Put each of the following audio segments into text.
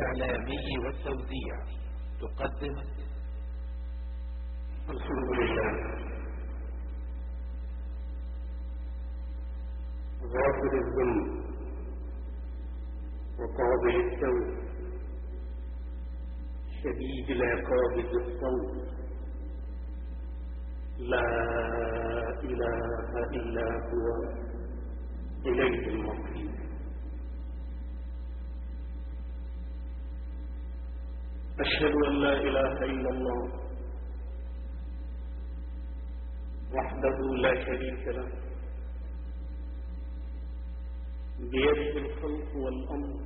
الإعلامي والتوزيع تقدم. الحمد لله غافر الذنب وقاضي التوب شديد العقاب ذي الصوت، لا إله إلا هو إليه المصير. أشهد أن لا إله إلا الله وحده لا شريك له، بيده الخلق والأمر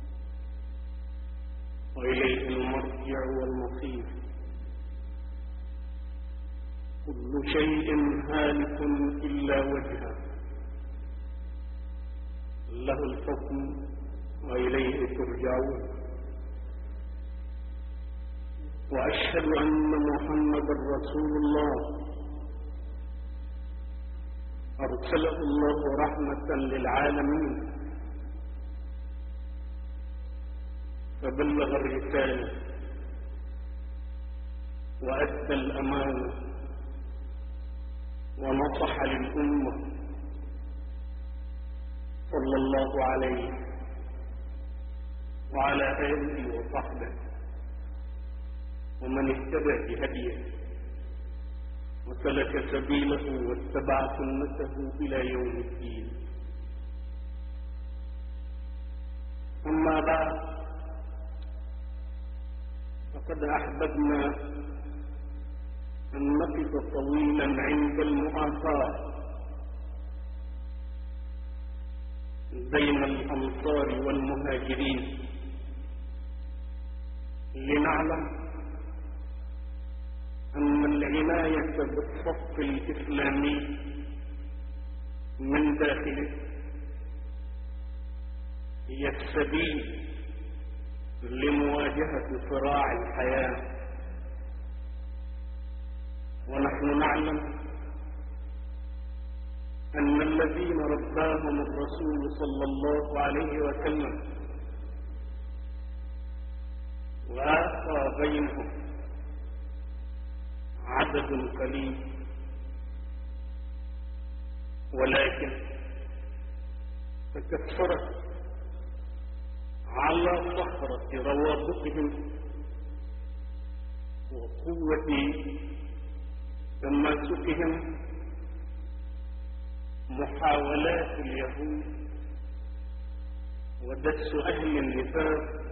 وإليه المرجع والمصير. كل شيء هالك إلا وجهه، له الحكم وإليه ترجعون. وأشهد أن محمدا رسول الله أرسله الله رحمة للعالمين، فبلغ الرسالة وأدى الأمانة ونصح للأمة، صلى الله عليه وعلى آله وصحبه ومن اهتدى بهديه وسلك سبيله واتبع سنته إلى يوم الدين. أما بعد، فقد أحببنا أن نقف طويلا عند المؤاخاة بين الأنصار والمهاجرين، لنعلم أن العناية بالصف الإسلامي من داخله هي السبيل لمواجهة صراع الحياة. ونحن نعلم أن الذين رباهم الرسول صلى الله عليه وسلم وآخى بينهم عدد قليل، ولكن تكثرت على صخرة روابطهم وقوة تماسكهم محاولات اليهود ودس أهل النفاق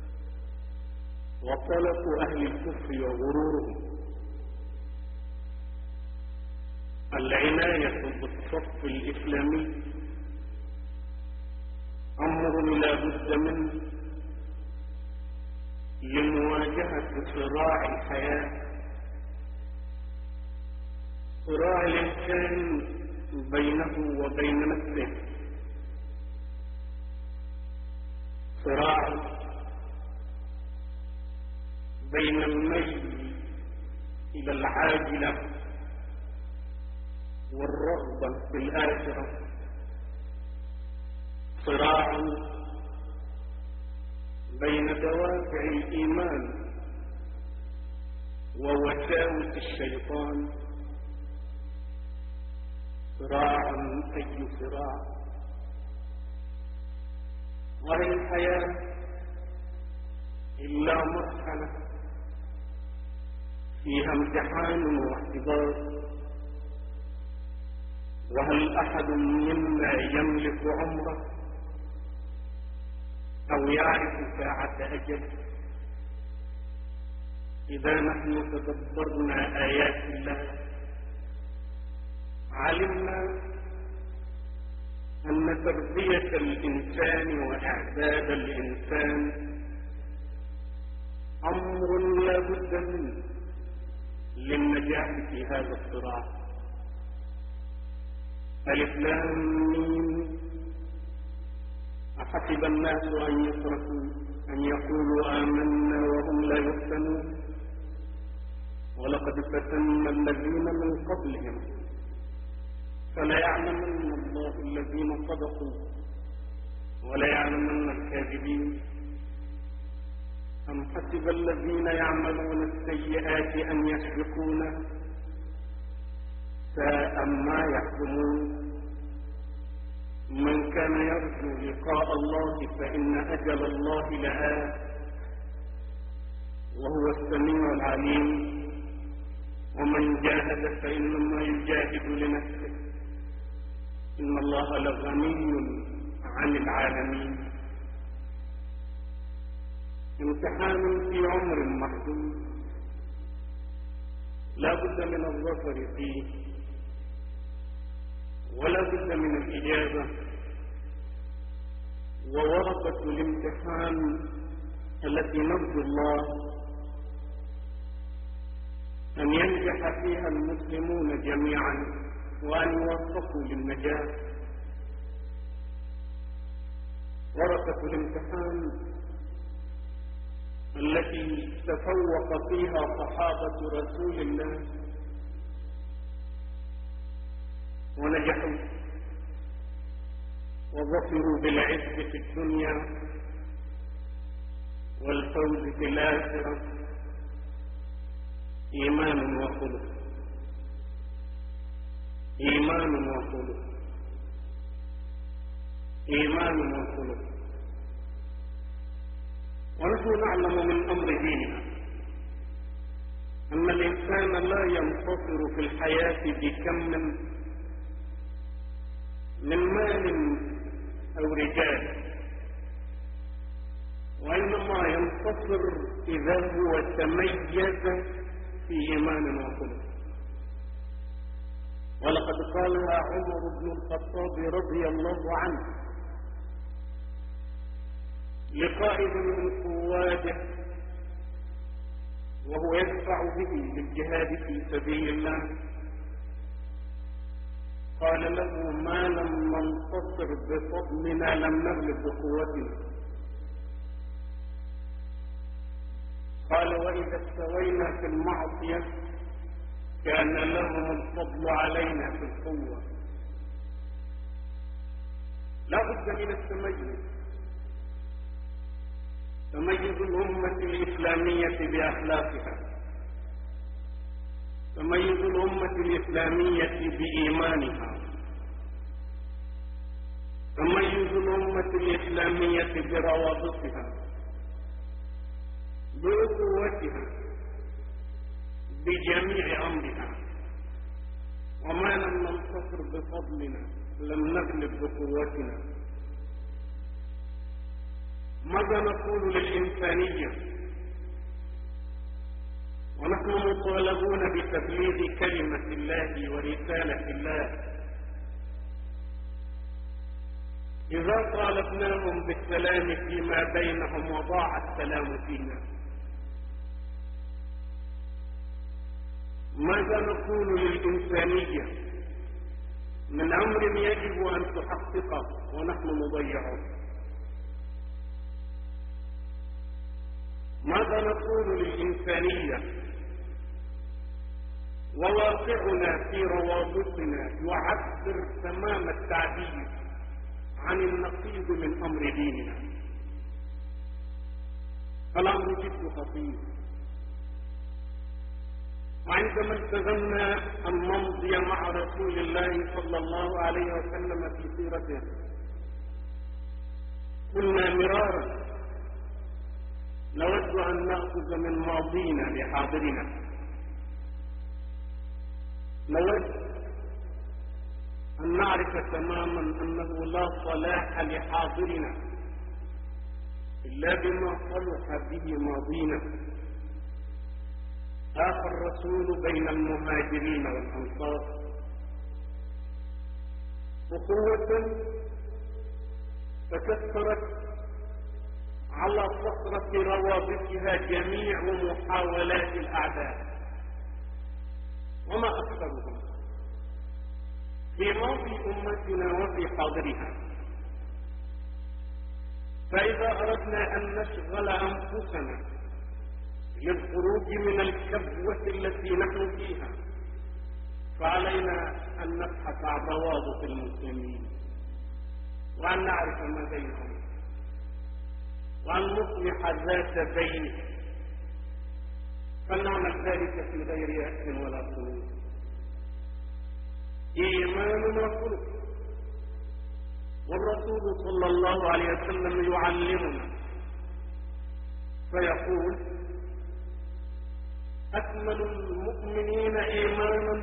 وطلق أهل الكفر وغرورهم. العناية بالصف الإسلامي أمر لا بد منه لمواجهة صراع الحياة، صراع الإنسان بينه وبين نفسه، صراع بين الميل إلى العاجلة والرغبة في الآخرة، صراع بين دوافع الإيمان ووساوس الشيطان، صراع أي صراع. وهي الحياة إلا مرحلة فيها امتحان واختبار، وهل أحد منا يملك عمره أو يعرف ساعة أجل؟ إذا نحن تدبرنا آيات الله علمنا أن تربية الإنسان وإعداد الإنسان أمر لا بد منه للنجاح في هذا الصراع. ألف لام ميم، أحسب الناس أن يتركوا أن يقولوا آمنا وهم لا يفتنون، ولقد فتنا الذين من قبلهم فليعلمن الله الذين صدقوا وليعلمن الكاذبين. أم حسب الذين يعملون السيئات أن يسبقونا ساء ما يحكمون من كان يرجو لقاء الله فإن أجل الله لآت وهو السميع العليم ومن جاهد فإنما يجاهد لنفسه إن الله لغني عن العالمين. امتحان في عمر محدود لا بد من الظفر فيه ولا بد من الإجابة، وورقة الامتحان التي نرجو الله أن ينجح فيها المسلمون جميعا وأن يوفقوا للنجاة. ورقة الامتحان التي تفوق فيها صحابة رسول الله ونجحوا وظفروا بالعز في الدنيا والفوز في الآخرة. إيمان وخلق، إيمان وخلق، إيمان وخلق. ونحن نعلم من أمر ديننا أن الإنسان لا ينتصر في الحياة بكم من مال أو رجال، وإنما ينتصر إذا هو تميز في إيمان وخلق. ولقد قالها عمر بن الخطاب رضي الله عنه لقائد من قواده وهو يدفع به للجهاد في سبيل الله، قال له: ما لم ننتصر بفضلنا لم نغلب بقوتنا. قال: وإذا استوينا في المعصية كان لهم الفضل علينا في القوة. لا بد من التميز، تميز الأمة الإسلامية بأخلاقها، تميز الأمة الإسلامية بإيمانها، تميز الأمة الإسلامية بروابطها، بأخوتها، بجميع أمرها. وما لم ننتصر بفضلنا لم نغلب بقوتنا. ماذا نقول للإنسانية ونحن مطالبون بتبليغ كلمة الله ورسالة الله؟ إذا طالبناهم بالسلام فيما بينهم وضاع السلام فينا، ماذا نقول للإنسانية من أمر يجب أن تحققه ونحن نضيعه؟ ماذا نقول للإنسانية وواقعنا في روابطنا يعبر تمام التعبير عن النقيض من أمر ديننا؟ الأمر جد خطير. وعندما التزمنا أن نمضي مع رسول الله صلى الله عليه وسلم في سيرته قلنا مرارا: نود أن نأخذ من ماضينا لحاضرنا، نود أن نعرف تماما أنه لا صلاح لحاضرنا إلا بما صلح به ماضينا. آخى الرسول بين المهاجرين والأنصار أخوة فكثرت على صخرة روابطها جميع محاولات الأعداء، وما أكثرهم في ماضي أمتنا وفي حاضرها. فإذا أردنا أن نشغل أنفسنا للخروج من الكبوة التي نحن فيها فعلينا أن نبحث عن روابط المسلمين وأن نعرف ما بينهم. وأن نصلح ذات بين، فلنعمل ذلك في غير يأس ولا قنوط. إيمان وخلق. والرسول صلى الله عليه وسلم يعلمنا فيقول: أكمل المؤمنين إيمانا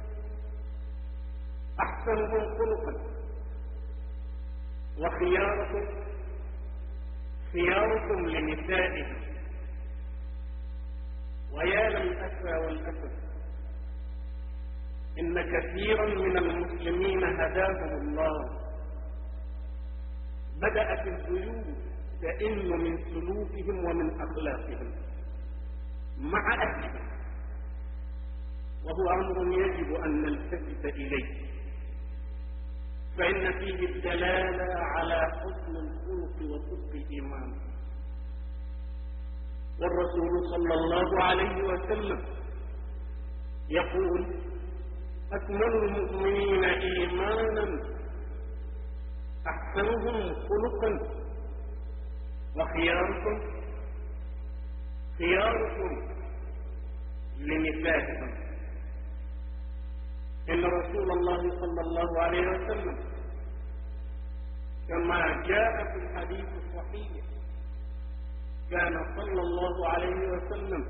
أحسنهم خلقا، خياركم لنسائهم. ويا للأسى والأسف إن كثيرا من المسلمين هداهم الله بدأت الزيوت تئن من سلوكهم ومن أخلاقهم مع أهلهم، وهو أمر يجب أن نلتفت إليه، فإن فيه الدلالة على حسن الخلق وصدق الإيمان. والرسول صلى الله عليه وسلم يقول: أكمل المؤمنين إيمانا أحسنهم خلقا، خياركم لنسائهم. إن رسول الله صلى الله عليه وسلم كما جاء في الحديث الصحيح كان صلى الله عليه وسلم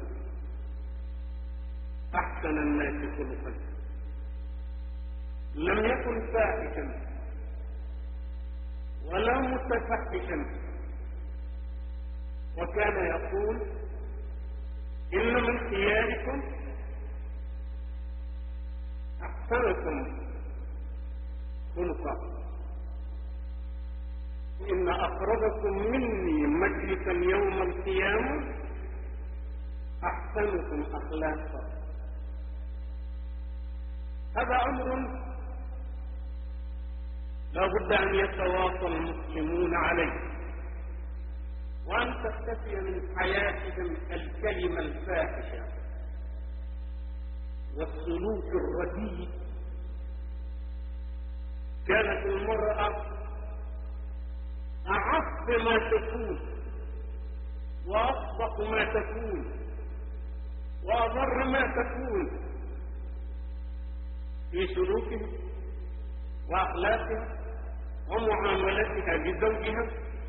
أحسن الناس خلقا، لم يكن فاحشا ولا متفحشا، وكان يقول: إن من خياركم أحسنكم خلقا، إن أقربكم مني مجلسا يوم القيامة أحسنكم أخلاقا. هذا أمر لا بد أن يتواصى المسلمون عليه، وأن تختفي من حياتهم الكلمة الفاحشة والسلوك الرديء. كانت المرأة أعف ما تكون وأصدق ما تكون وأضر ما تكون في سلوكها وأخلاقها ومعاملتها بزوجها،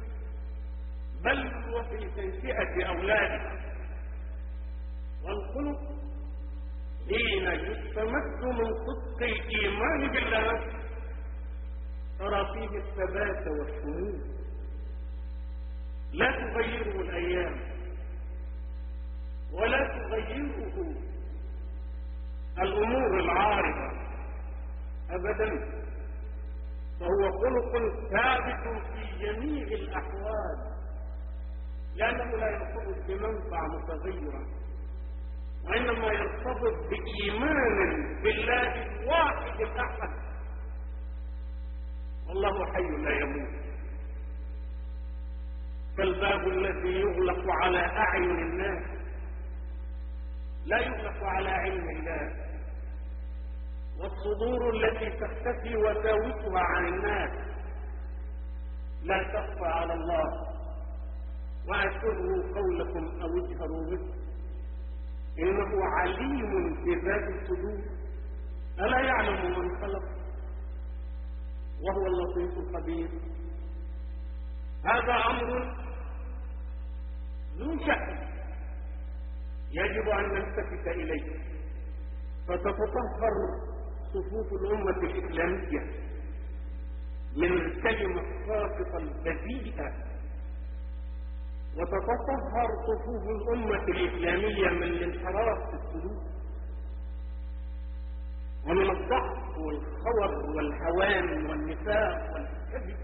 بل وفي تنشئة أولادها. والخلق حين يستمد من صدق الإيمان بالله ترى فيه الثبات والشمول، لا تغيره الأيام ولا تغيره الأمور العارضة أبدا، فهو خلق ثابت في جميع الأحوال، لأنه لا يرتبط بمنفعة متغيرة، وإنما يرتبط بإيمان بالله الواحد الأحد، والله حي لا يموت. فالباب الذي يغلق على أعين الناس لا يغلق على علم الله، والصدور التي تختفي وتاوتها عن الناس لا تخفى على الله. وأسروا قولكم أو اجهروا به إنه عليم بذات الصدور، ألا يعلم من خلق وهو اللطيف الخبير. هذا أمر ذو شأن يجب أن نلتفت إليه، فتتطهر صفوف الأمة الإسلامية من الكلمة الساقطة البذيئة، وتتطهر صفوف الأمة الإسلامية من الانحراف في السلوك ومن الضعف والخور والهوان والنفاق والكذب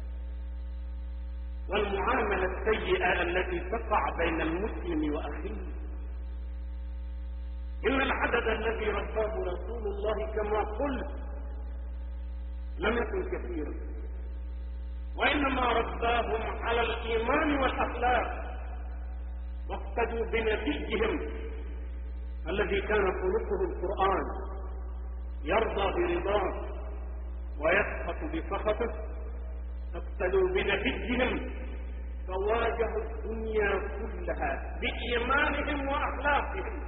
والمعاملة السيئة التي تقع بين المسلم وأخيه. إن العدد الذي رباه رسول الله كما قلت لم يكن كثيرا، وإنما رباهم على الإيمان والأخلاق، واقتدوا بنبيهم الذي كان خلقه القرآن، يرضى برضاه ويسخط بسخطه. اقتدوا بنبيهم فواجهوا الدنيا كلها بإيمانهم وأخلاقهم،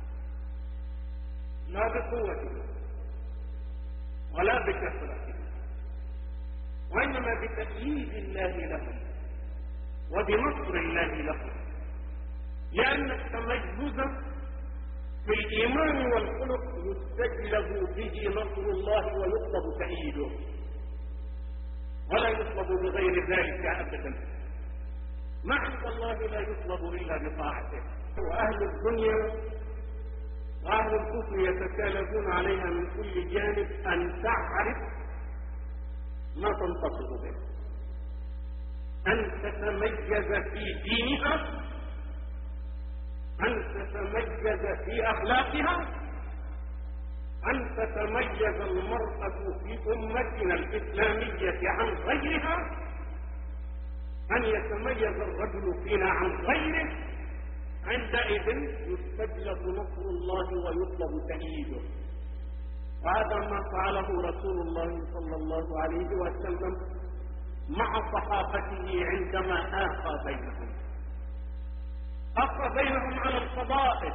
لا بقوتهم ولا بكثرتهم، وإنما بتأييد الله لهم وبنصر الله لهم، لأن التميز في الإيمان والخلق يستجلب به نصر الله ويطلب تأييده، ولا يطلب بغير ذلك أبدا. ما عند الله لا يطلب إلا بطاعته. وأهل الدنيا وأهل الكفر يتكالبون عليها من كل جانب أن تعرف ما تنتصر به، أن تتميز في دينها، أن تتميز في أخلاقها، أن تتميز المرأة في أمتنا الإسلامية عن غيرها، أن يتميز الرجل فينا عن غيره. عندئذ يستجلب نصر الله ويطلب تأييده. وهذا ما فعله رسول الله صلى الله عليه وسلم مع صحابته عندما آخى بينهم، آخى بينهم على الفضائل،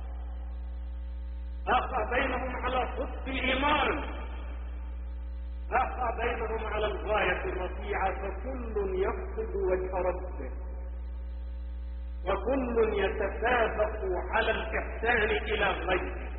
آخى بينهم على صدق الإيمان، آخى بينهم على الغاية الرفيعة، فكل يقصد وجه ربه، وكل يتسابق على الإحسان إلى غيره،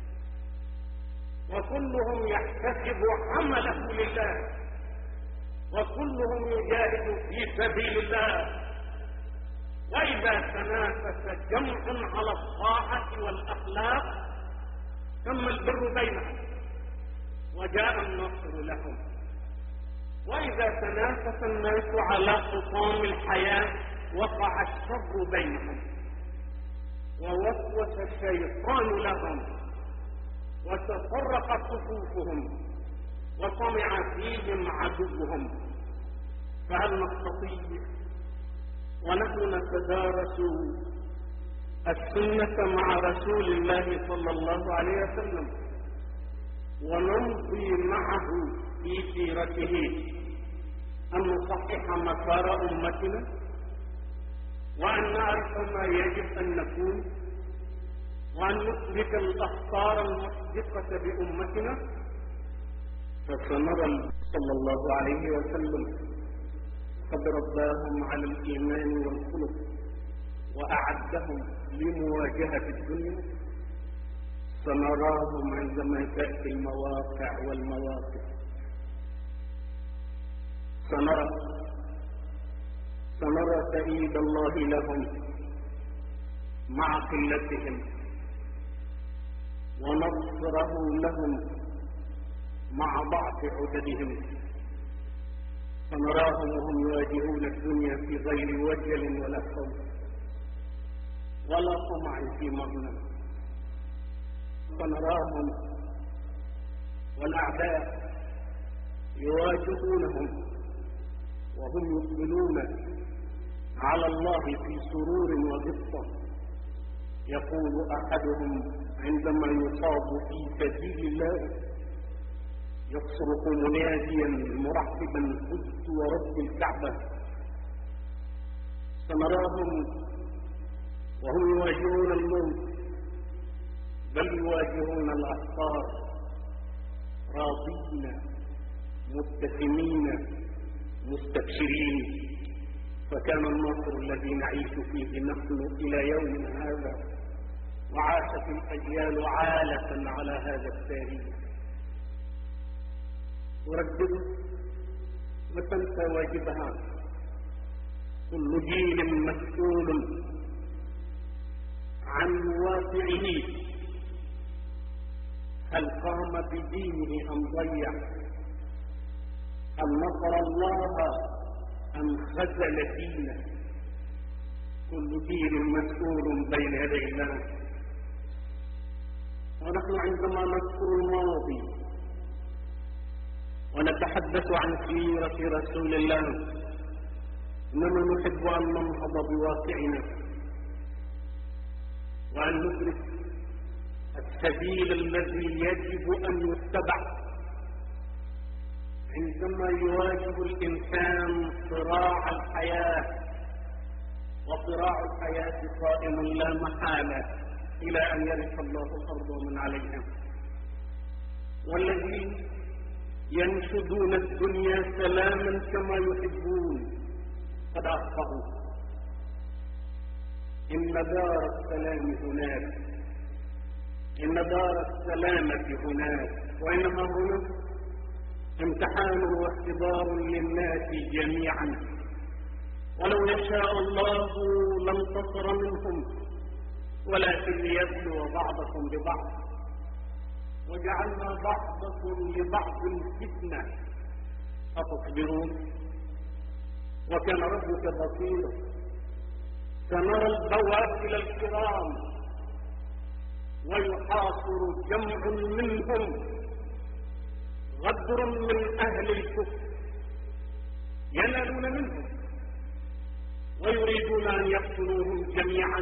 وكلهم يحتسب عمله لله، وكلهم يجاهد في سبيل الله. وإذا تنافس جمع على الطاعة والأخلاق تم البر بينهم وجاء النصر لهم. وإذا تنافس الناس على حطام الحياة وقع الشر بينهم، ووسوس الشيطان لهم، وتفرقت صفوفهم، وطمع فيهم عدوهم. فهل نستطيع ونحن نتدارس السنة مع رسول الله صلى الله عليه وسلم ونمضي معه في سيرته أن نصحح مسار أمتنا وأن نعرف ما يجب أن نكون وأن نثبت الأخطار المحدقة بأمتنا؟ فسنرى صلى الله عليه وسلم قد رباهم على الإيمان والخلق وأعدهم لمواجهة الدنيا. سنراهم عندما تأتي المواقع والمواقف، سنرى تأييد الله لهم مع قلتهم، ونصره لهم مع ضعف عددهم. سنراهم وهم يواجهون الدنيا في غير وجل ولا خوف ولا طمع في مغنم. سنراهم والأعداء يواجهونهم وهم يقبلون على الله في سرور وغبطة. يقول أحدهم عندما يصاب في سبيل الله يصرخ مناديا مرحبا فزت ورب الكعبة. سنراهم وهم يواجهون الموت بل يواجهون الأخطار راضين مبتسمين مستبشرين. فكان النصر الذي نعيش فيه نحن إلى يومنا هذا، وعاشت الأجيال عالة على هذا التاريخ. تردد وتنسى واجبها. كل جيل مسؤول عن واقعه، هل قام بدينه أم ضيع؟ هل نصر الله أم خذل دينه؟ كل جيل مسؤول بين يدي الله. ونحن عندما نذكر الماضي ونتحدث عن سيرة رسول الله إننا نحب أن ننهض بواقعنا وأن ندرك السبيل الذي يجب أن يتبع عندما يواجه الإنسان صراع الحياة وصراع الحياة قائم لا محالة إلى أن يرث الله الأرض ومن عليها. والذين ينشدون الدنيا سلاما كما يحبون قد أخطأوا. إن دار السلام هناك، إن دار السلامة هناك، وإنما هنا امتحان واختبار للناس جميعا. ولو يشاء الله لانتصر منهم، ولكن ليبلو بعضكم ببعض، وجعلنا بعضكم لبعض فتنة أتصبرون؟ وكان ربك بصيرا. سنرى البواسل الكرام ويحاصر جمع منهم غدر من أهل الكفر ينالون منهم ويريدون أن يقتلوهم جميعا.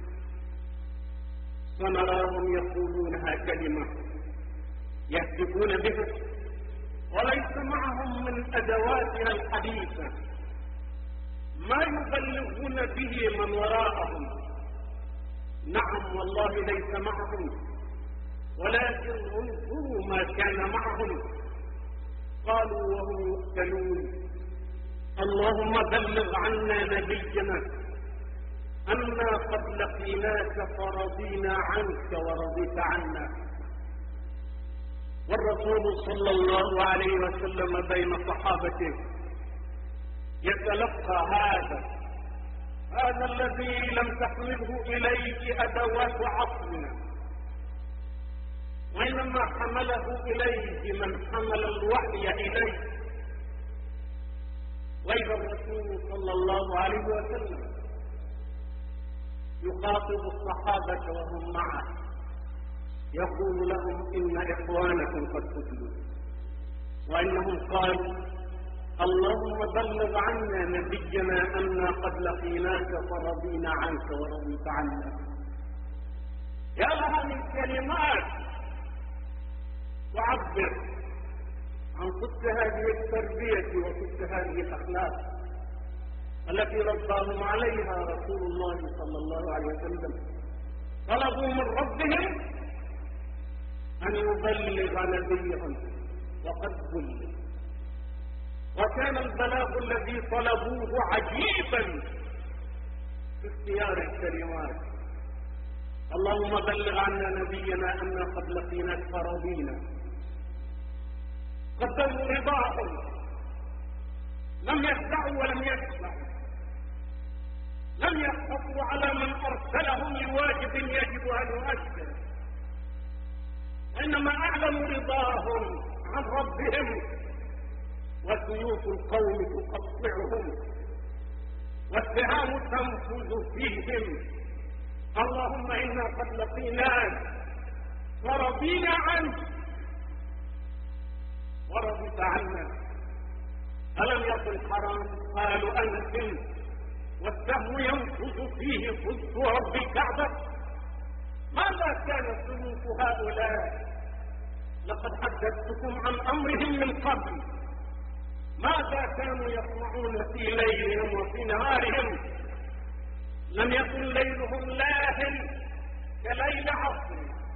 سنراهم يقولونها كلمة يهتفون بها وليس معهم من أدواتها الحديثة ما يبلغون به من وراءهم. نعم والله ليس معهم، ولكن انظروا ما كان معهم. قالوا وهم يقتلون: اللهم بلغ عنا نبينا أنا قد لقيناك فرضينا عنك ورضيت عنا. والرسول صلى الله عليه وسلم بين صحابته يتلقى هذا الذي لم تحمله إليه أدوات عصرنا، وإنما حمله إليه من حمل الوحي إليه. وإذا الرسول صلى الله عليه وسلم يخاطب الصحابة وهم معه يقول لهم: إن إخوانكم قد قتلوا. وإنهم قالوا: اللهم بلغ عنا نبينا أنا قد لقيناك فرضينا عنك ورضيت عنا. يا لها من كلمات تعبر عن صدق هذه التربية وصدق هذه الأخلاق التي رباهم عليها رسول الله صلى الله عليه وسلم. طلبوا من ربهم أن يبلغ نبيهم وقد بلغ، وكان البلاغ الذي طلبوه عجيبا في اختيار الكلمات. اللهم بلغ عنا نبينا أنا قد لقيناك فرضينا. قدموا رضاهم، لم يخدعوا ولم يخدعوا، لم يقتصروا على من أرسلهم لواجب يجب أن يؤدى، وإنما أعلنوا رضاهم عن ربهم. وسيوف القوم تقطعهم والسهام تنفذ فيهم. اللهم إنا قد لقيناك ورضينا عنك ورضيت عنا. ألم يكن حرام؟ قالوا أنتم والسهم ينفذ فيه فز رب الكعبة. ماذا كان سلوك هؤلاء؟ لقد حدثتكم عن أمرهم من قبل. ماذا كانوا يصنعون في ليلهم وفي نهارهم؟ لم يكن ليلهم لاهٍ كليل عصر،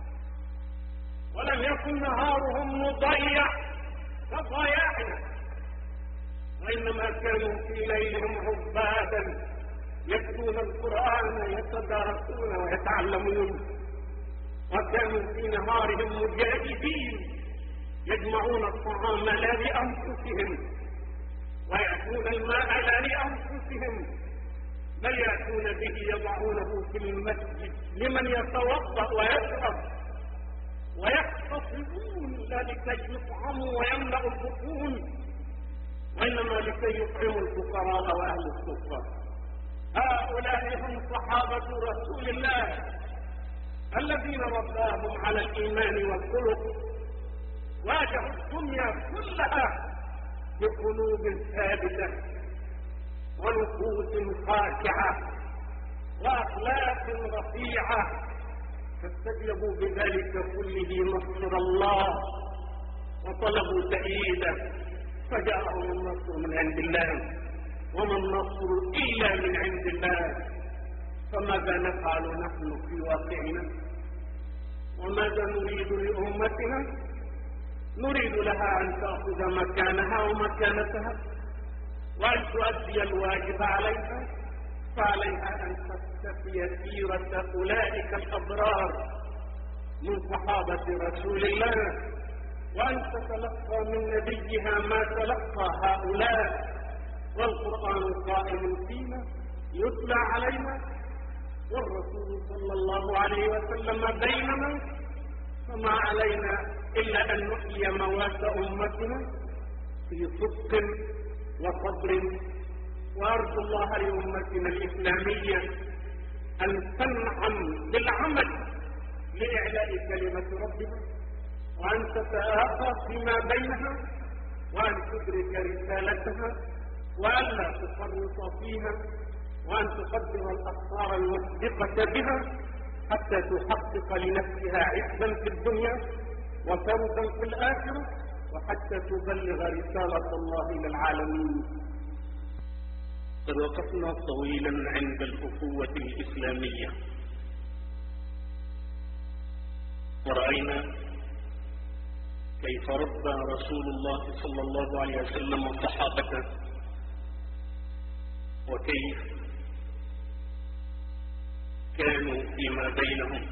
ولم يكن نهارهم مضيع كضياعنا، وإنما كانوا في ليلهم عبادا يتلون القرآن يتدارسون ويتعلمون، وكانوا في نهارهم مجاهدين يجمعون الطعام لا لأنفسهم ويأتون الماء لا لأنفسهم، بل يأتون به يضعونه في المسجد لمن يتوضأ ويشرب، ويحتسبون لا لكي يطعموا ويملأوا البطون، وإنما لكي يطعموا الفقراء وأهل السفرة. هؤلاء هم صحابة رسول الله الذين رباهم على الإيمان والخلق، واجهوا الدنيا كلها بقلوب ثابتة ونفوس خاشعة وأخلاق رفيعة، فاستجلبوا بذلك كله نصر الله وطلبوا تأييده، فجاءهم النصر من عند الله، وما النصر إلا من عند الله. فماذا نفعل نحن في واقعنا؟ وماذا نريد لأمتنا؟ نريد لها أن تأخذ مكانها ومكانتها وأن تؤدي الواجب عليها، فعليها أن تستفي سيرة أولئك الأبرار من صحابة رسول الله، وأن تتلقى من نبيها ما تلقى هؤلاء، والقرآن قائم فينا يتلى علينا، والرسول صلى الله عليه وسلم بيننا، فما علينا إلا أن نحيي موات أمتنا في صدق وصبر. وأرجو الله لأمتنا الإسلامية أن تنعم بالعمل لإعلاء كلمة ربها، وأن تتآخى فيما بينها، وأن تدرك رسالتها، وألا تفرط فيها، وأن تقدر الأخطار المسبقة بها حتى تحقق لنفسها عزا في الدنيا وفوزا في الآخرة، وحتى تبلغ رسالة الله للعالمين. قد وقفنا طويلا عند الأخوة الإسلامية، ورأينا كيف ربى رسول الله صلى الله عليه وسلم صحابته، وكيف كانوا فيما بينهم،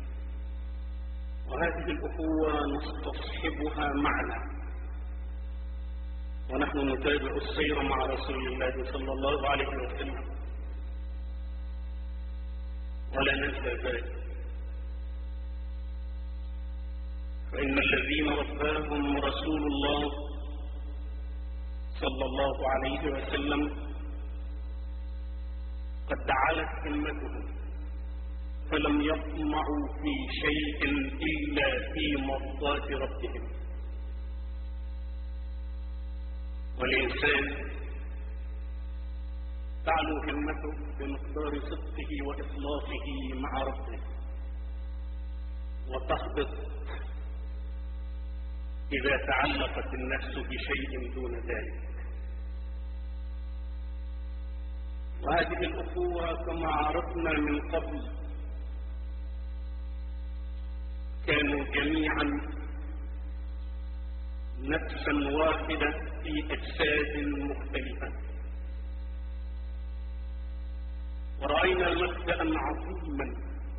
وهذه الأخوة نستصحبها معنا ونحن نتابع السير مع رسول الله صلى الله عليه وسلم، ولا ننسى ذلك، فإن الذين رباهم رسول الله صلى الله عليه وسلم قد علت همتهم، فلم يطمعوا في شيء إلا في مرضاة ربهم. والإنسان تعلو همته بمقدار صدقه وإخلاصه مع ربه، وتهبط إذا تعلقت النفس بشيء دون ذلك. وهذه الأخوة كما عرفنا من قبل كانوا جميعا نفسا واحدة في أجساد مختلفة، ورأينا مبدأ عظيما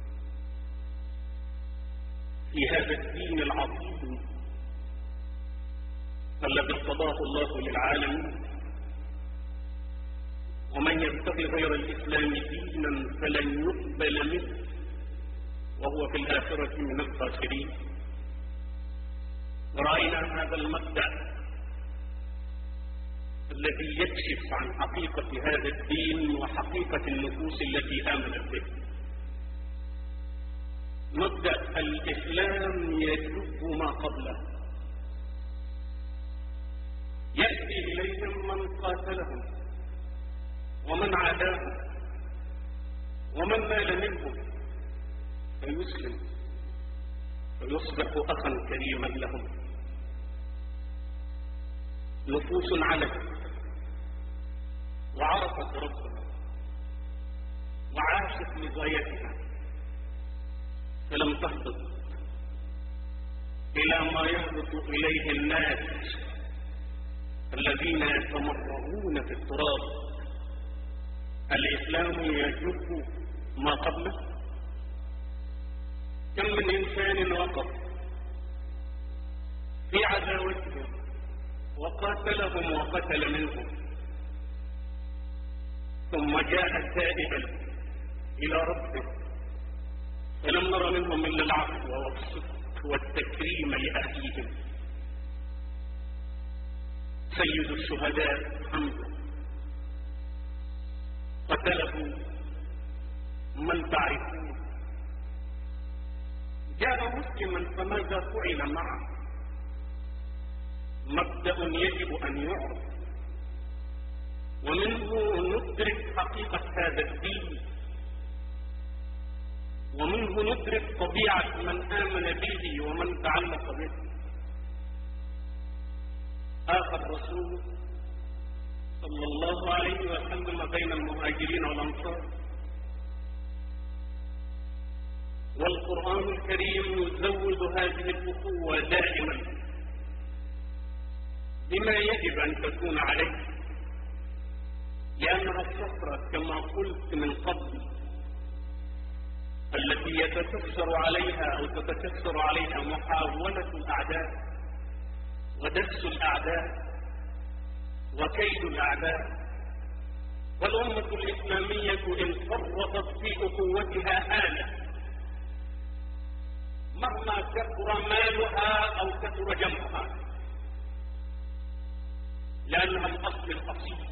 في هذا الدين العظيم الذي ارتضاه الله للعالمين. ومن يبتغي غير الإسلام دينا فلن يقبل منه وهو في الآخرة من الخاسرين. ورأينا هذا المبدأ الذي يكشف عن حقيقة هذا الدين وحقيقة النفوس التي آمنت به. مبدأ الإسلام يجب ما قبله، يأتي إليهم من قاتلهم ومن عاداهم ومن مال منهم فيسلم فيصبح أخا كريما لهم. نفوس علت وعرفت ربها وعاشت لغايتها، فلم تهبط إلى ما يهبط إليه الناس الذين يتمرغون في التراب. الإسلام يجب ما قبله. كم من إنسان وقف في عداوتهم وقاتلهم وقتل منهم، ثم جاء تائبا إلى ربه، فلم نر منهم إلا العفو والصدق والتكريم لأخيهم. سيد الشهداء حمزة قتله من تعرفون، جاء مسلما فماذا فعل معه؟ مبدأ يجب أن يعرف، ومنه ندرك حقيقة هذا الدين، ومنه ندرك طبيعة من آمن به ومن تعلق به. آخر رسول صلى الله عليه وسلم بين المهاجرين والأنصار القرآن الكريم يزود هذه الأخوة دائما بما يجب أن تكون عليه، لأنها الصخرة كما قلت من قبل التي يتكسر عليها أو تتكسر عليها محاولة الأعداء ودس الأعداء وكيد الأعداء. والأمة الإسلامية إن فرطت في أخوتها هانت مهما كثر مالها أو كثر جمعها، لأنها الأصل الأصيل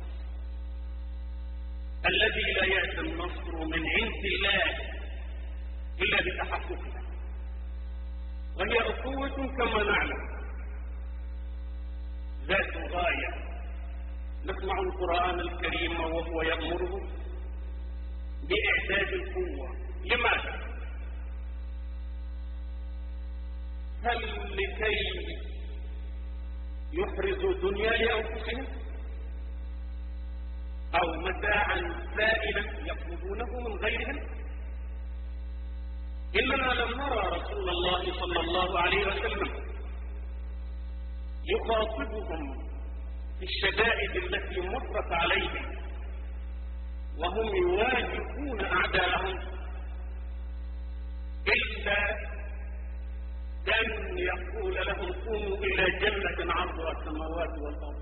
الذي لا يأتي النصر من عند الله إلا بتحققها، وهي أخوة كما نعلم ذات غاية. نسمع القرآن الكريم وهو يأمره بإعداد القوة. لماذا؟ هل لكي يحرزوا الدنيا لأنفسهم أو متاعا زائلا يطلبونه من غيرهم؟ إننا لم نرى رسول الله صلى الله عليه وسلم يخاطبهم في الشدائد التي مرت عليهم وهم يواجهون أعداءهم إلا أن يقول لهم قوموا إلى جنة عرضها السماوات والأرض.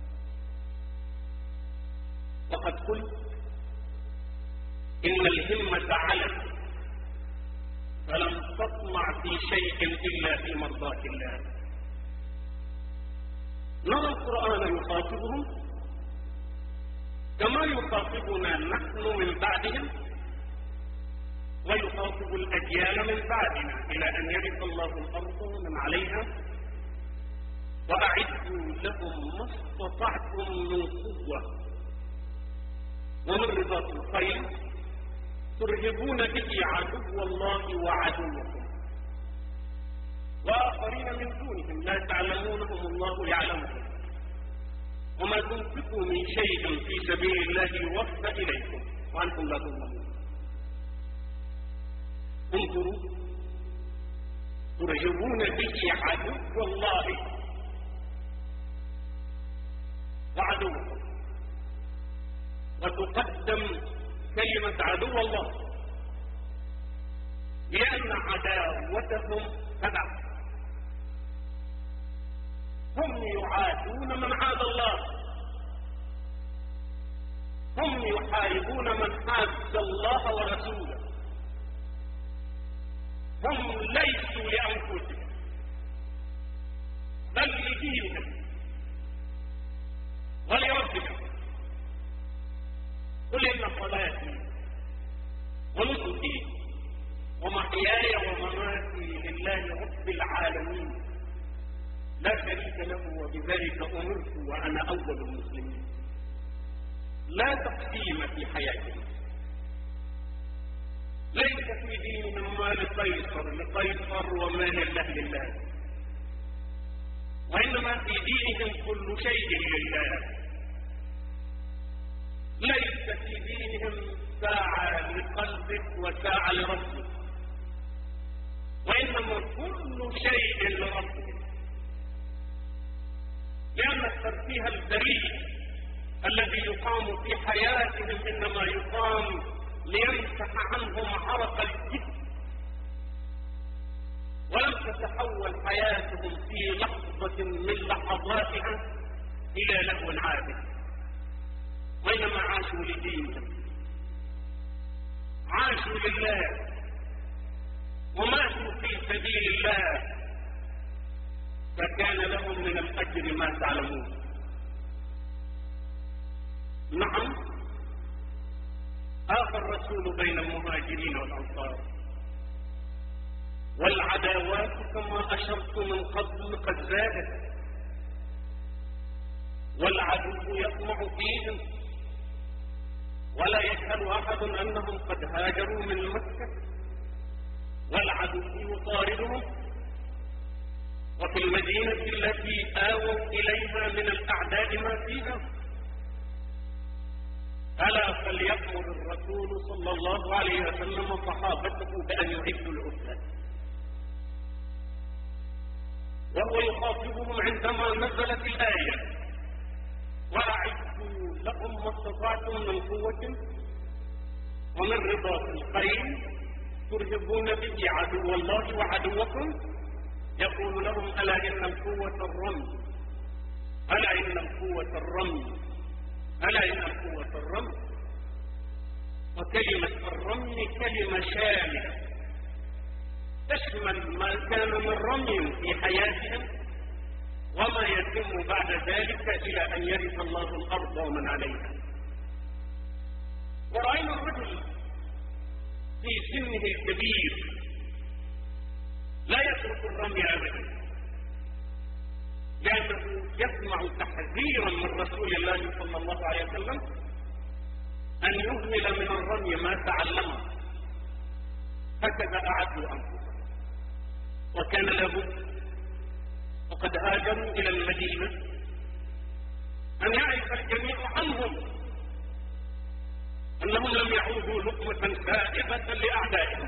وقد قلت إن الهمة علت فلم تطمع في شيء إلا في مرضاة الله. نرى القرآن يخاطبهم كما يخاطبنا نحن من بعدهم ويخاطب الأجيال من بعدنا إلى أن يرث الله الأرض ومن عليها وأعدوا لهم ما استطعتم من قوة ومن رباط الخيل ترهبون به عدو الله وعدوكم وآخرين من دونهم لا تعلمونهم الله يعلمهم وما تنفقوا من شيء في سبيل الله يوفى إليكم وأنتم لا تظلمون. انظروا، ترهبون به عدو الله وعدوكم، وتقدم كلمة عدو الله لأن عداوتهم تبع. هم يعادون من عاد الله، هم يحاربون من حاد الله ورسوله، هم ليسوا لأنفسهم بل لدينهم ولربهم. قل إن صلاتي ونسكي ومحياي ومماتي لله رب العالمين لا شريك له وبذلك أمرت وأنا أول المسلمين. لا تقسيم في حياتنا، ليس في ديننا ما لقيصر وما لله لله، وإنما في دينهم كل شيء لله. ليس في دينهم ساعة لقلبك وساعة لربك، وإنما كل شيء لربك، لأن الترفيه البريء الذي يقام في حياتهم إنما يقام ليمسح عنهم عرق الجسم، ولم تتحول حياتهم في لحظة من لحظاتها إلى لهو عابث، وإنما عاشوا لدينهم، عاشوا لله وماتوا في سبيل الله، فكان لهم من الأجر ما تعلمون. نعم، آخى الرسول بين المهاجرين والأنصار، والعداوات كما أشرت من قبل قد زادت، والعدو يطمع فيهم، ولا يجهل أحد أنهم قد هاجروا من مكة والعدو يطاردهم، وفي المدينة التي آووا إليها من الأعداء ما فيها. ألا فليأمر الرسول صلى الله عليه وسلم صحابته بأن يعدوا العدة وهو يخاطبهم عندما نزلت الآية: وأعدوا لهم ما استطعتم من قوة ومن رباط الخيل ترهبون به عدو الله وعدوكم، يقول لهم: ألا إن القوة الرمي، ألا إن القوة الرمي، ألا إن القوة الرمي. وكلمة الرمي كلمة شاملة تشمل ما كان من رمي في حياتهم وما يتم بعد ذلك إلى أن يرث الله الأرض ومن عليها. ورأينا الرجل في سنه الكبير لا يترك الرمي أبدا، لأنه يسمع تحذيرا من رسول الله صلى الله عليه وسلم أن يهمل من الرمي ما تعلمه. هكذا أعدوا أنفسهم، وكان لابد وقد هاجروا إلى المدينة أن يعرف الجميع عنهم أنهم لم يعودوا لقمة سائغة لأعدائهم.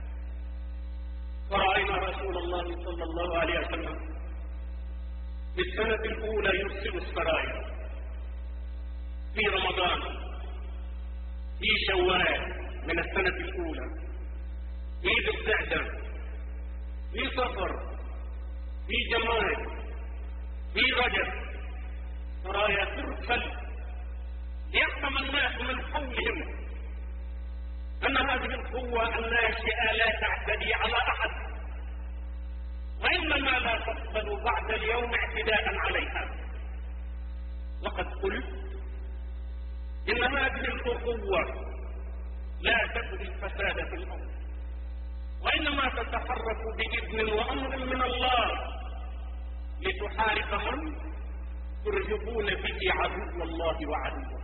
فرأينا رسول الله صلى الله عليه وسلم في السنة الأولى يرسل السرايا، في رمضان، في شوال من السنة الأولى، في ذي القعدة، في صفر، في جماد، في رجب، سرايا ترسل ليحكم الناس من حولهم أن هذه القوة الناشئة لا تعتدي على أحد، وإنما لا تقبل بعد اليوم اعتداء عليها. وقد قلت إن هذه القوة لا تبغي الفساد في الأرض، وإنما تتحرك بإذن وأمر من الله لتحارب من ترهبون به عدو الله وعدوه.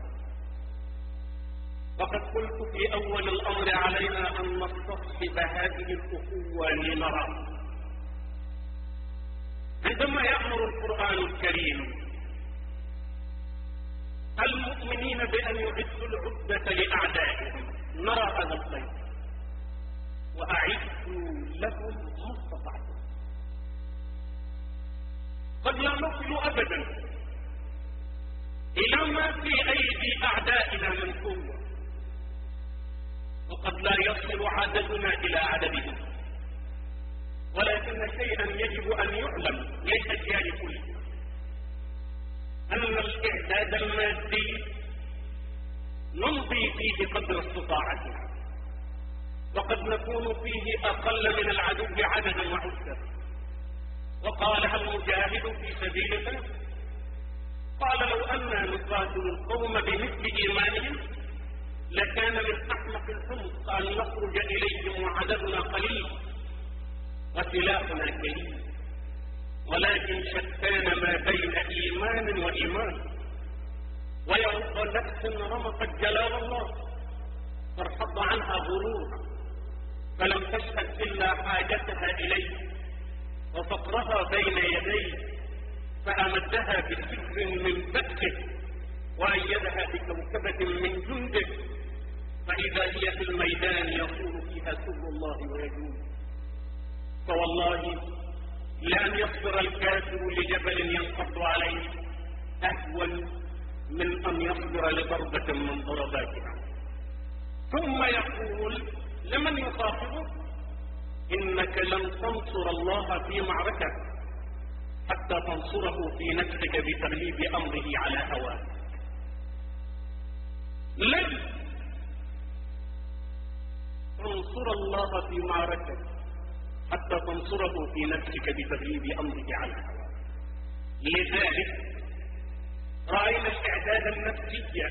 وقد قلت في أول الأمر علينا أن نستصحب هذه الأخوة لنرى عندما يأمر القرآن الكريم المؤمنين بأن يعدوا العدة لأعدائهم، نرى هذا الخير: وأعدوا لهم ما استطعتم. قد لا نصل أبدا إلى ما في أيدي أعدائنا من قوة، وقد لا يصل عددنا إلى عددهم، ولكن شيئا يجب أن يعلم للأجيال كلها: أن الإعداد المادي نمضي فيه قدر استطاعتنا، وقد نكون فيه أقل من العدو عددا وعدة. وقالها المجاهد في سبيل الله، قال: لو أننا نقاتل القوم بمثل إيمانهم لكان من أحمق الحمق أن نخرج إليهم وعددنا قليل وسلاحنا كليل، ولكن شتان ما بين إيمان وإيمان. ويرضى نفس رمقت جلال الله فارحض عنها غرورها، فلم تشهد إلا حاجتها إليه وفقرها بين يديه، فأمدها بسر من بأسه وأيدها بكوكبة من جنده، فإذا هي في الميدان يصور فيها سر الله ويجوز. فوالله لأن يصبر الكافر لجبل ينقض عليه أهون من أن يصبر لضربة من ضرباتها. ثم يقول لمن يخاطبه: إنك لن تنصر الله في معركة حتى تنصره في نفسك بتغليب أمره على هواه. لن تنصر الله في معركة حتى تنصره في نفسك بتغليب أمره على هواه. لذلك رأينا الإعداد النفسي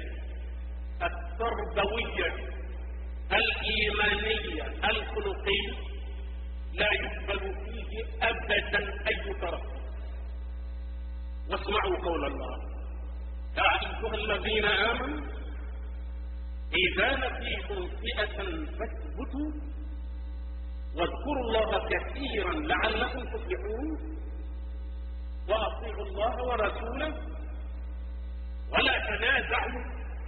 التربوي الإيماني الخلقي لا يقبل فيه أبدا أي طرف. واسمعوا قول الله: يا أيها الذين آمنوا إذا لقيتم فئة فاثبتوا واذكروا الله كثيرا لعلكم تفلحون وأطيعوا الله ورسوله ولا تنازعوا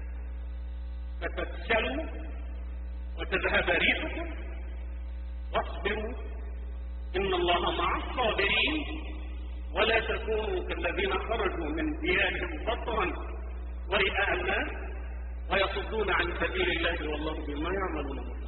فتفشلوا وتذهب ريحكم واصبروا إن الله مع الصابرين ولا تكونوا كالذين خرجوا من ديارهم بطرا ورئاء الناس ويصدون عن سبيل الله والله بما يعملون محيط.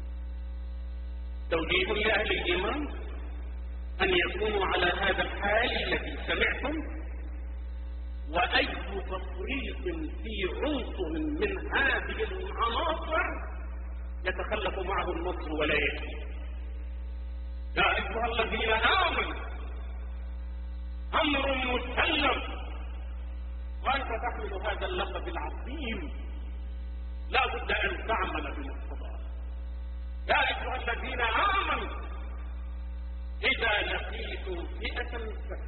توجيه لأهل الإيمان أن يكونوا على هذا الحال الذي سمعتم، وأي تفريط في عنصر من هذه العناصر يتخلف معه النصر ولا يكفي. يا أيها الذين آمنوا أمر مسلم، وأنت تحمل هذا اللقب العظيم لا بد أن تعمل بمقتضاه. يا أيها الذين آمنوا إذا لقيتم فئة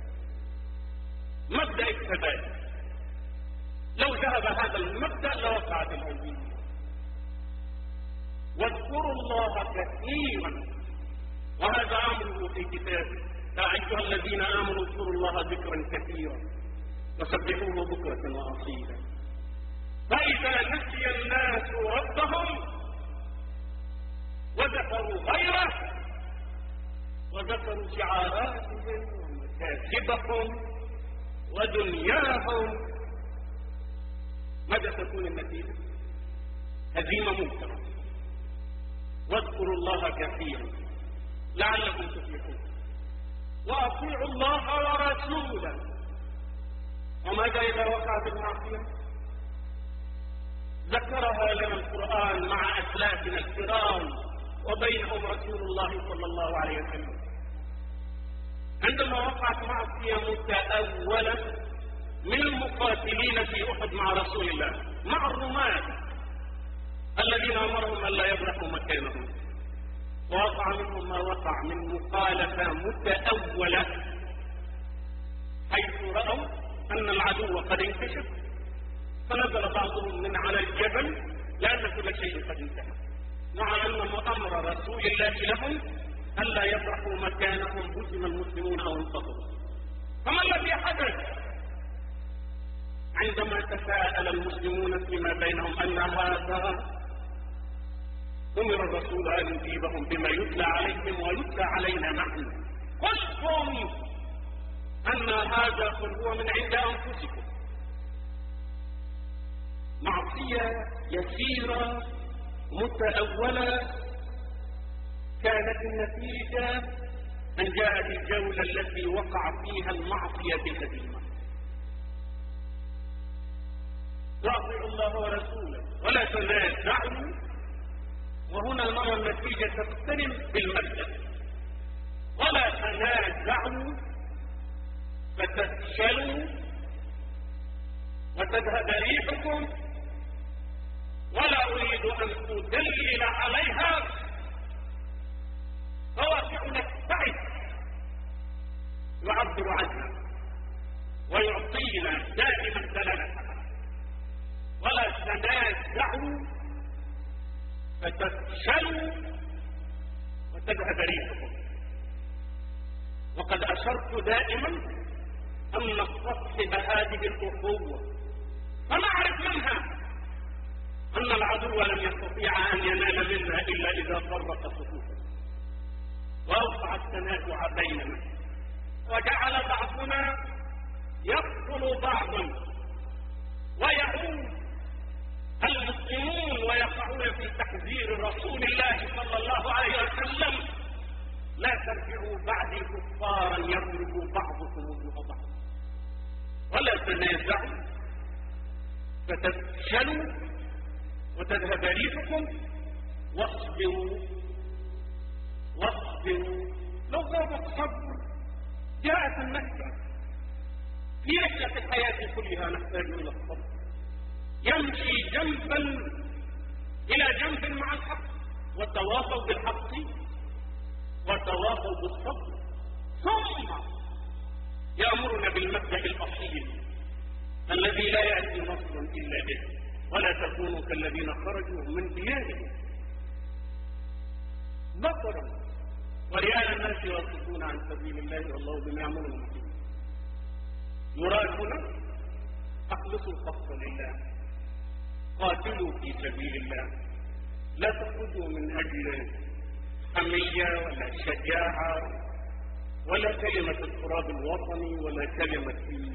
مبدأ الثبات، لو ذهب هذا المبدأ لوقعت الهزيمة. واذكروا الله كثيرا، وهذا أمره في كتابه. يا أيها الذين آمنوا اذكروا الله ذكرا كثيرا وسبحوه بكرة وأصيلا. فإذا نسي الناس ربهم وذكروا غيره وذكروا شعاراتهم ومكاسبهم ودنياهم، ماذا تكون النتيجة؟ هزيمة منكرة. واذكروا الله كثيرا لعلكم تفلحون، وأطيعوا الله ورسوله. وماذا إذا وقعت المعصية؟ ذكرها لنا القرآن مع أسلافنا الكرام وبينهم رسول الله صلى الله عليه وسلم. عندما وقعت معصية متأولة من المقاتلين في أحد مع رسول الله، مع الرماة الذين أمرهم أن لا يبرحوا مكانهم، ووقع منهم ما وقع من مخالفة متأولة، حيث رأوا أن العدو قد انكشف فنزل بعضهم من على الجبل لأن كل شيء قد انتهى، مع أن أمر رسول الله لهم ألا يبرحوا مكانهم هزم المسلمون أو انتصروا. فما الذي حدث عندما تساءل المسلمون فيما بينهم أن هذا أمر الرسول أن يجيبهم بما يتلى عليهم ويتلى علينا نحن؟ قلتم أن هذا هو من عند أنفسكم. معصية يسيرة متأولة كانت النتيجة أن جاءت الجولة التي وقع فيها المعصية بالهزيمة. واطيعوا الله ورسوله ولا تنازعوا، وهنا نرى النتيجة تقترب بالمبدأ. ولا تنازعوا فتفشلوا وتذهب ريحكم، ولا أريد أن أدلل عليها، فواقعنا السعد يعبر عنها ويعطينا دائما دلالتها. ولا تنازعوا فتفشلوا وتذهب ريحكم. وقد أشرت دائما أن نستصحب هذه الأخوة فنعرف منها أن العدو لم يستطيع أن ينال منا إلا إذا فرق صفوفه وأوقع التنازع بيننا وجعل بعضنا يقتل بعضا، ويعود المسلمون ويقعون في تحذير رسول الله صلى الله عليه وسلم: لا ترجعوا بعدي كفارا يضرب بعضكم وجوه بعض. ولا تنازعوا فتفشلوا وتذهب ريحكم، واصبروا واصبروا. لو غاب الصبر جاءت النكبة. في رحلة الحياة كلها نحتاج إلى الصبر، يمشي جنبا إلى جنب مع الحق، وتواصوا بالحق وتواصوا بالصبر، ثم يأمرنا بالمبدأ الأصيل الذي لا يأتي نصر إلا به: ولا تكونوا كالذين خرجوا من ديارهم بطرا ورئاء الناس يصدون عن سبيل الله والله بما يعملون محيط. يراد هنا: أخلصوا القصد لله، قاتلوا في سبيل الله، لا تخرجوا من أجل حمية ولا شجاعة ولا كلمة التراب الوطني ولا كلمة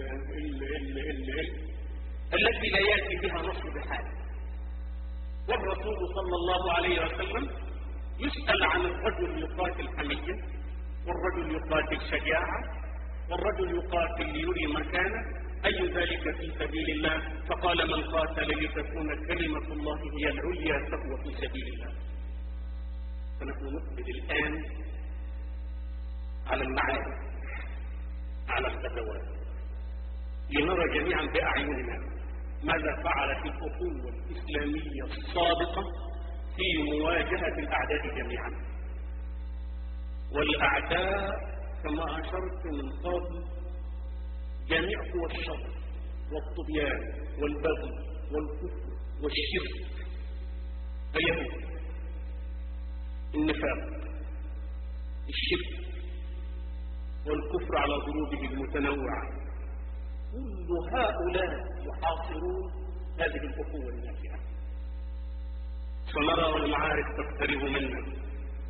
التي لا يأتي بها نص بحال. والرسول صلى الله عليه وسلم يسأل عن الرجل يقاتل حمية، والرجل يقاتل شجاعة، والرجل يقاتل ليري مكانه، أي ذلك في سبيل الله؟ فقال من قاتل لتكون كلمة الله هي العليا فهو في سبيل الله. فنحن نقبل الآن على المعارك، على الغزوات، لنرى جميعا بأعيننا ماذا فعلت الأخوة الإسلامية الصادقة في مواجهة الأعداء جميعا. والأعداء كما أشرت من قبل جميع قوى الشر والطغيان والبغي والكفر والشرك، اليهود، النفاق، الشرك والكفر على ضروبه المتنوعة، كل هؤلاء يحاصرون هذه الأخوة النافعة. فنرى المعارك تقترب منا.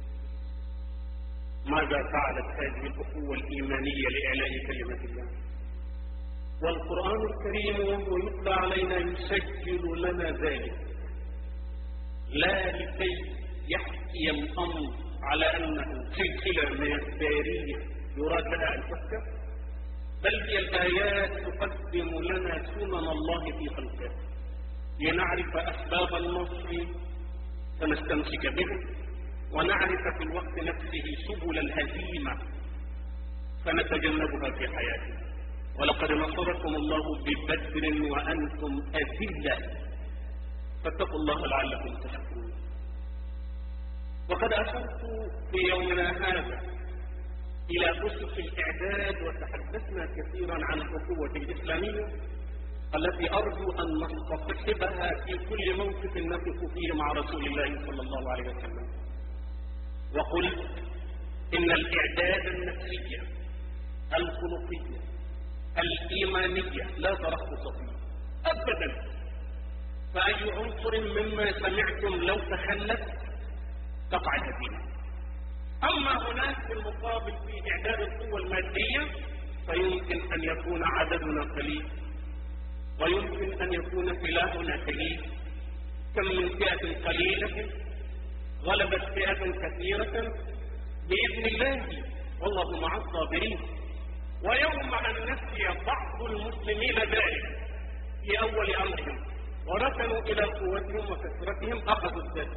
ماذا فعلت هذه الأخوة الإيمانية لإعلاء كلمة الله؟ والقرآن الكريم وهو يتلى علينا يسجل لنا ذلك، لا لكي يحكي الأمر على أنه سلسلة من التاريخ يراد لها أن تحكى، بل هي الآيات تقدم لنا سنن الله في خلقه لنعرف أسباب النصر فنستمسك به، ونعرف في الوقت نفسه سبل الهزيمة فنتجنبها في حياتنا. ولقد نصركم الله ببدر وأنتم أذلة فاتقوا الله لعلكم تشكرون. وقد أشرت في يومنا هذا إلى أسس الإعداد وتحدثنا كثيرا عن الأخوة الإسلامية التي أرجو أن نستصحبها في كل موقف نقف فيه مع رسول الله صلى الله عليه وسلم. وقلت إن الإعداد النفسية الخلقية الإيمانية لا ترخص فيه أبدا، فأي عنصر مما سمعتم لو تخلت تقع الهزيمة. أما هناك في المقابل في إعداد القوة المادية فيمكن أن يكون عددنا قليل، ويمكن أن يكون سلاحنا قليل. كم من فئة قليلة غلبت فئة كثيرة بإذن الله، والله مع الصابرين. ويوم أن نسي بعض المسلمين ذلك في أول أمرهم وركنوا إلى قوتهم وكثرتهم أخذوا الدرس،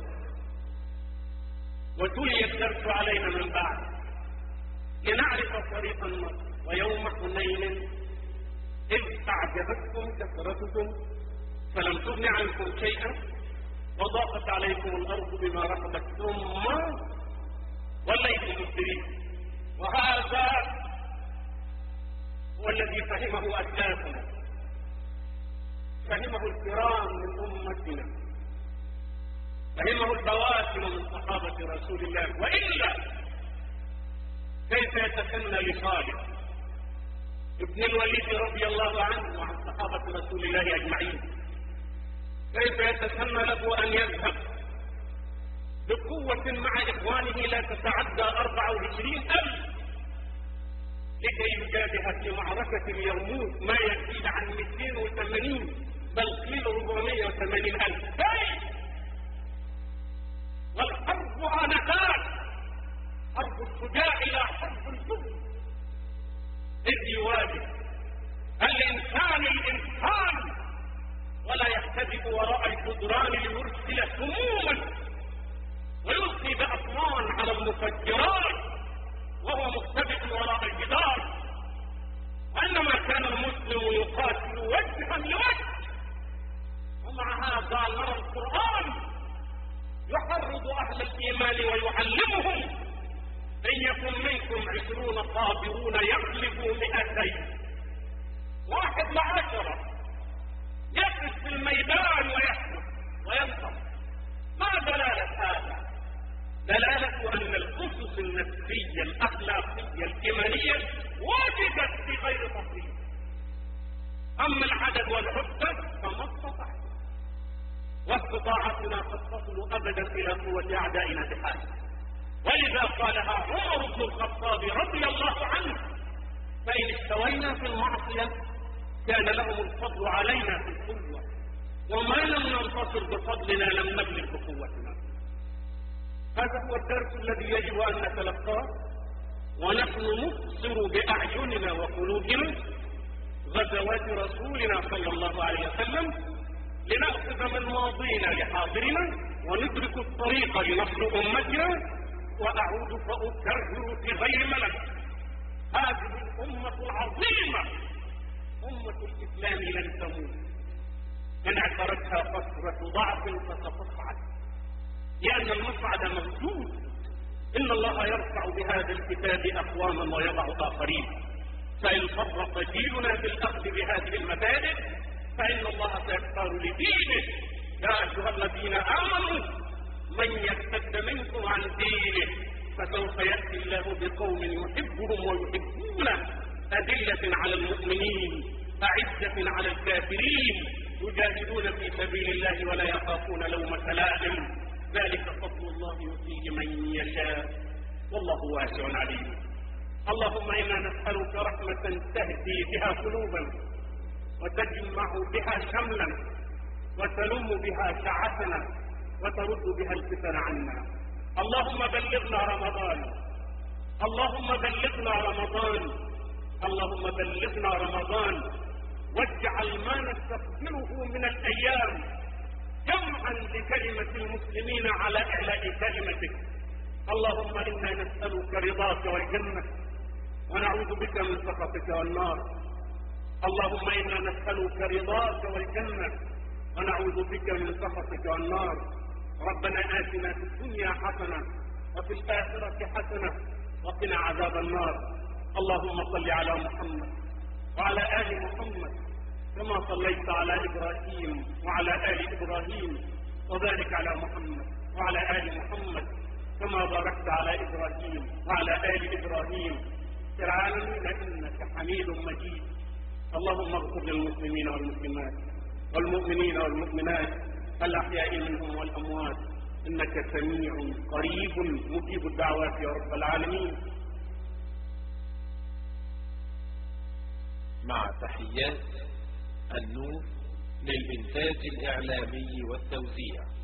وتلي الدرس علينا من بعد لنعرف طريق النصر. ويوم حنين إذ أعجبتكم كثرتكم فلم تغن عنكم شيئا وضاقت عليكم الأرض بما رحبت ثم وليتم مدبرين. وهذا هو الذي فهمه أسلافنا، فهمه الكرام من أمتنا، فهمه البواسل من صحابة رسول الله. وإلا كيف يتسنى لخالد ابن الوليد رضي الله عنه وعن صحابة رسول الله أجمعين، كيف يتسنى له أن يذهب بقوة مع إخوانه لا تتعدى 24,000 لكي يجابه في معركة اليرموك ما يزيد عن 280 بل قيل 480,000. كيف؟ والحرب آنتان، حرب الشجاع إلى حرب الكفر، إذ يواجه الإنسان ولا يحتجب وراء الجدران ليرسل هموما ويلقي بأطنان على المفجرات وهو مختبئ وراء الجدار. وإنما كان المسلم يقاتل وجها لوجه. ومع هذا نرى القرآن يحرض أهل الإيمان ويعلمهم إن يكن منكم 20 صابرون يغلبوا 200. 1 ل10 يقف في الميدان ويحكم وينتصر. ما دلالة هذا؟ دلالة أن الأسس النفسية الأخلاقية الإيمانية وجدت بغير تفريط. أما العدد والعدة فما استطعت، واستطاعتنا قد تصل أبدا إلى قوة أعدائنا بحال. ولذا قالها عمر بن الخطاب رضي الله عنه: فإن استوينا في المعصية كان لهم الفضل علينا في القوة، وما لم ننتصر بفضلنا لم نبلغ بقوتنا. هذا هو الدرس الذي يجب أن نتلقاه ونحن نبصر بأعيننا وقلوبنا غزوات رسولنا صلى الله عليه وسلم، لنأخذ من ماضينا لحاضرنا وندرك الطريق لنصر أمتنا. وأعود فأكرر في غير ملل: هذه الأمة العظيمة أمة الإسلام لن تموت، إن اعترتها فترة ضعف فستصعد، لأن المصعد موجود. إن الله يرفع بهذا الكتاب أقواما ويضع آخرين، فإن فرط جيلنا بالأخذ بهذه المبادئ فإن الله سيختار لدينه. يا أيها الذين آمنوا من يرتد منكم عن دينه فسوف يأتي الله بقوم يحبهم ويحبونه أذلة على المؤمنين أعزة على الكافرين يجاهدون في سبيل الله ولا يخافون لومة لائم، ذلك فضل الله يؤتيه من يشاء والله واسع عليم. اللهم إنا نسألك رحمة تهدي بها قلوبا وتجمع بها شملا وتلم بها شعثنا وترد بها الفتن عنا. اللهم بلغنا رمضان، اللهم بلغنا رمضان، اللهم بلغنا رمضان، واجعل ما نستقبله من الأيام جمعا لكلمة المسلمين على إعلاء كلمتك. اللهم إنا نسألك رضاك والجنة ونعوذ بك من سخطك والنار. اللهم إنا نسألك رضاك والجنة ونعوذ بك من سخطك والنار. ربنا آتنا في الدنيا حسنة وفي الآخرة حسنة وقنا عذاب النار. اللهم صل على محمد وعلى آل محمد كما صليت على إبراهيم وعلى آل إبراهيم، وبارك على محمد وعلى آل محمد كما باركت على إبراهيم وعلى آل إبراهيم في العالمين إنك حميد مجيد. اللهم اغفر للمسلمين والمسلمات والمؤمنين والمؤمنات الأحياء منهم والأموات، إنك سميع قريب مجيب الدعوات يا رب العالمين. مع تحيات النور للإنتاج الإعلامي والتوزيع.